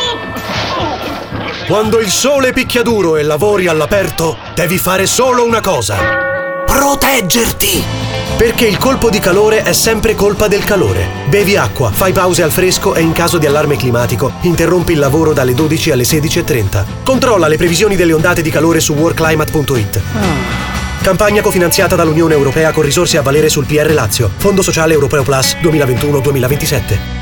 Quando il sole picchia duro e lavori all'aperto, devi fare solo una cosa: proteggerti! Perché il colpo di calore è sempre colpa del calore. Bevi acqua, fai pause al fresco e in caso di allarme climatico interrompi il lavoro dalle 12 alle 16:30. Controlla le previsioni delle ondate di calore su worldclimate.it. Campagna cofinanziata dall'Unione Europea con risorse a valere sul PR Lazio, Fondo Sociale Europeo Plus 2021-2027.